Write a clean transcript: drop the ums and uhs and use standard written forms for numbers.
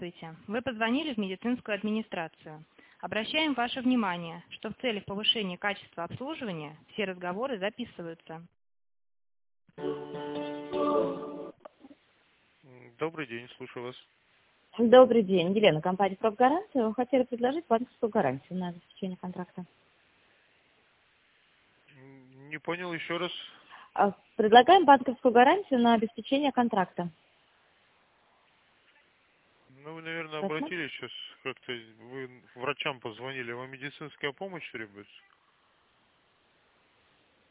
Здравствуйте. Вы позвонили в медицинскую администрацию. Обращаем ваше внимание, что в целях повышения качества обслуживания все разговоры записываются. Добрый день, слушаю вас. Добрый день, Елена, компания «Профгаранция». Мы хотели предложить банковскую гарантию на обеспечение контракта. Не понял еще раз. Предлагаем банковскую гарантию на обеспечение контракта. Ну, вы, наверное, Посмотрим. обратились сейчас как-то, вы врачам позвонили, вам медицинская помощь требуется?